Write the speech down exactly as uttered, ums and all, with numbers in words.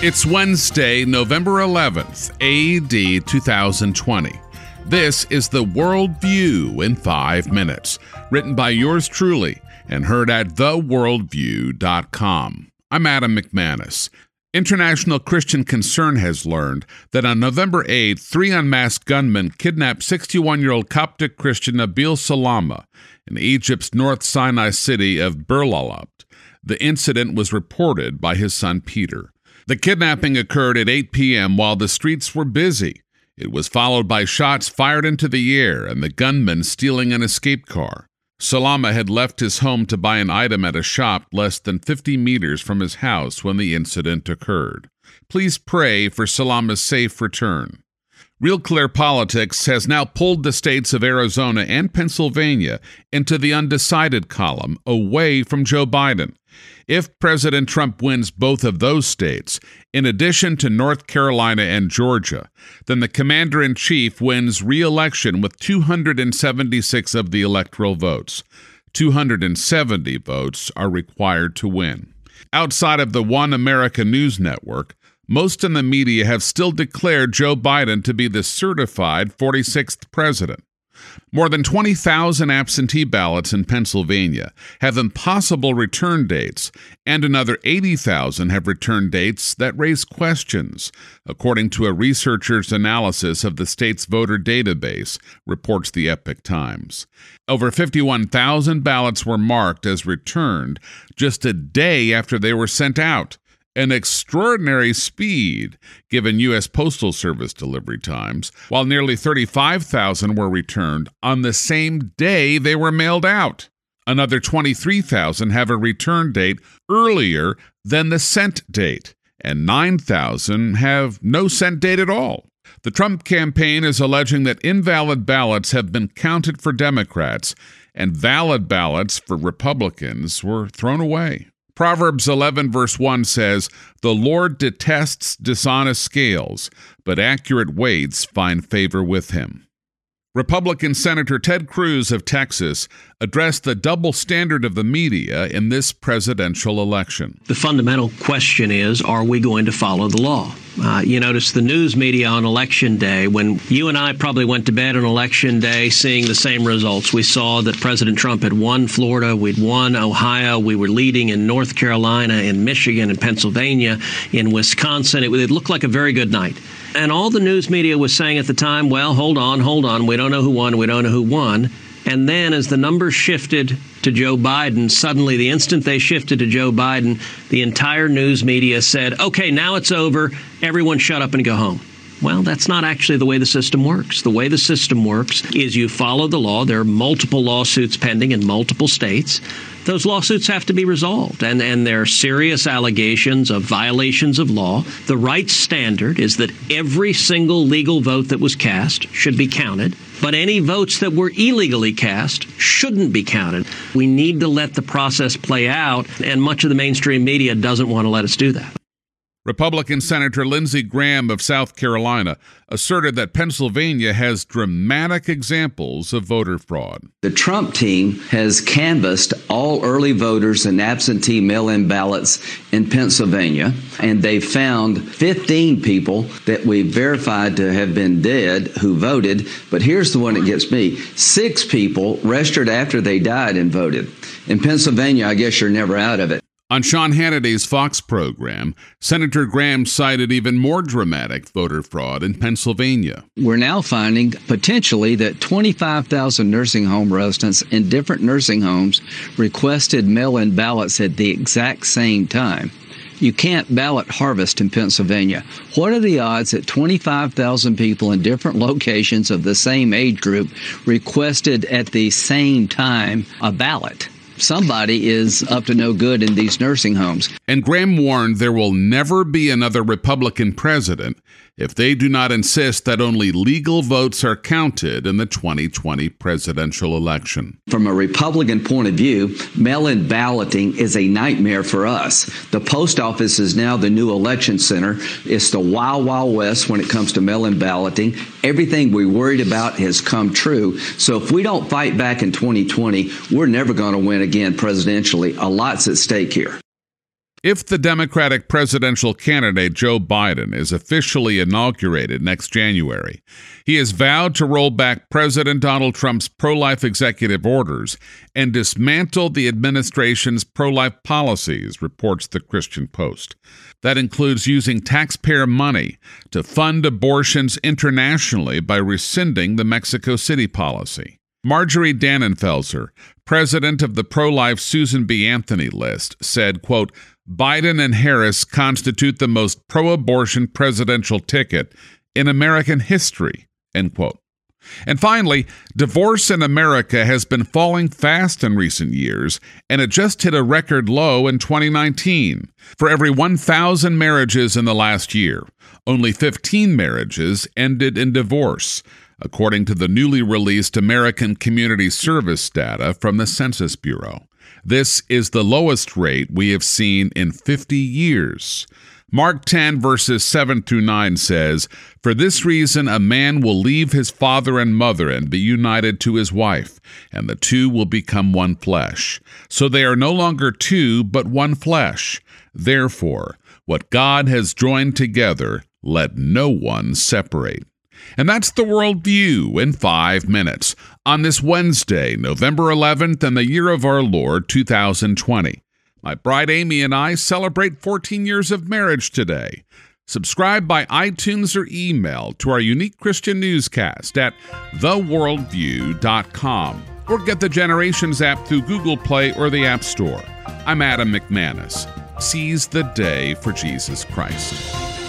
It's Wednesday, November eleventh, A D two thousand twenty. This is the World View in five minutes, written by yours truly and heard at the world view dot com. I'm Adam McManus. International Christian Concern has learned that on November eighth, three unmasked gunmen kidnapped sixty-one-year-old Coptic Christian Nabil Salama in Egypt's North Sinai city of Berlalabt. The incident was reported by his son Peter. The kidnapping occurred at eight p.m. while the streets were busy. It was followed by shots fired into the air and the gunman stealing an escape car. Salama had left his home to buy an item at a shop less than fifty meters from his house when the incident occurred. Please pray for Salama's safe return. Real Clear Politics has now pulled the states of Arizona and Pennsylvania into the undecided column away from Joe Biden. If President Trump wins both of those states, in addition to North Carolina and Georgia, then the commander-in-chief wins re-election with two hundred seventy-six of the electoral votes. two hundred seventy votes are required to win. Outside of the One America News Network, most in the media have still declared Joe Biden to be the certified forty-sixth president. More than twenty thousand absentee ballots in Pennsylvania have impossible return dates, and another eighty thousand have return dates that raise questions, according to a researcher's analysis of the state's voter database, reports the Epoch Times. Over fifty-one thousand ballots were marked as returned just a day after they were sent out. An extraordinary speed, given U S Postal Service delivery times, while nearly thirty-five thousand were returned on the same day they were mailed out. Another twenty-three thousand have a return date earlier than the sent date, and nine thousand have no sent date at all. The Trump campaign is alleging that invalid ballots have been counted for Democrats, and valid ballots for Republicans were thrown away. Proverbs eleven verse one says, "The Lord detests dishonest scales, but accurate weights find favor with him." Republican Senator Ted Cruz of Texas addressed the double standard of the media in this presidential election. The fundamental question is, are we going to follow the law? Uh, you notice the news media on Election Day, when you and I probably went to bed on Election Day seeing the same results. We saw that President Trump had won Florida, we'd won Ohio, we were leading in North Carolina, in Michigan, in Pennsylvania, in Wisconsin. It, it looked like a very good night. And all the news media was saying at the time, well, hold on, hold on, we don't know who won, we don't know who won. And then as the numbers shifted to Joe Biden, suddenly the instant they shifted to Joe Biden, the entire news media said, okay, now it's over, everyone shut up and go home. Well, that's not actually the way the system works. The way the system works is you follow the law. There are multiple lawsuits pending in multiple states. Those lawsuits have to be resolved, and, and there are serious allegations of violations of law. The right standard is that every single legal vote that was cast should be counted, but any votes that were illegally cast shouldn't be counted. We need to let the process play out, and much of the mainstream media doesn't want to let us do that. Republican Senator Lindsey Graham of South Carolina asserted that Pennsylvania has dramatic examples of voter fraud. The Trump team has canvassed all early voters and absentee mail-in ballots in Pennsylvania, and they found fifteen people that we verified to have been dead who voted. But here's the one that gets me. Six people registered after they died and voted. In Pennsylvania, I guess you're never out of it. On Sean Hannity's Fox program, Senator Graham cited even more dramatic voter fraud in Pennsylvania. We're now finding potentially that twenty-five thousand nursing home residents in different nursing homes requested mail-in ballots at the exact same time. You can't ballot harvest in Pennsylvania. What are the odds that twenty-five thousand people in different locations of the same age group requested at the same time a ballot? Somebody is up to no good in these nursing homes. And Graham warned there will never be another Republican president if they do not insist that only legal votes are counted in the twenty twenty presidential election. From a Republican point of view, mail-in balloting is a nightmare for us. The post office is now the new election center. It's the wild, wild west when it comes to mail-in balloting. Everything we worried about has come true. So if we don't fight back in twenty twenty, we're never going to win again presidentially. A lot's at stake here. If the Democratic presidential candidate Joe Biden is officially inaugurated next January, he has vowed to roll back President Donald Trump's pro-life executive orders and dismantle the administration's pro-life policies, reports the Christian Post. That includes using taxpayer money to fund abortions internationally by rescinding the Mexico City policy. Marjorie Dannenfelser, president of the pro-life Susan B. Anthony list, said, quote, Biden and Harris constitute the most pro-abortion presidential ticket in American history, end quote. And finally, divorce in America has been falling fast in recent years, and it just hit a record low in twenty nineteen. For every one thousand marriages in the last year, only fifteen marriages ended in divorce, according to the newly released American Community Service data from the Census Bureau. This is the lowest rate we have seen in fifty years. Mark ten, verses seven through nine says, For this reason a man will leave his father and mother and be united to his wife, and the two will become one flesh. So they are no longer two, but one flesh. Therefore, what God has joined together, let no one separate. And that's the World View in five minutes on this Wednesday, November eleventh, in the year of our Lord, two thousand twenty. My bride Amy and I celebrate fourteen years of marriage today. Subscribe by iTunes or email to our unique Christian newscast at the world view dot com or get the Generations app through Google Play or the App Store. I'm Adam McManus. Seize the day for Jesus Christ.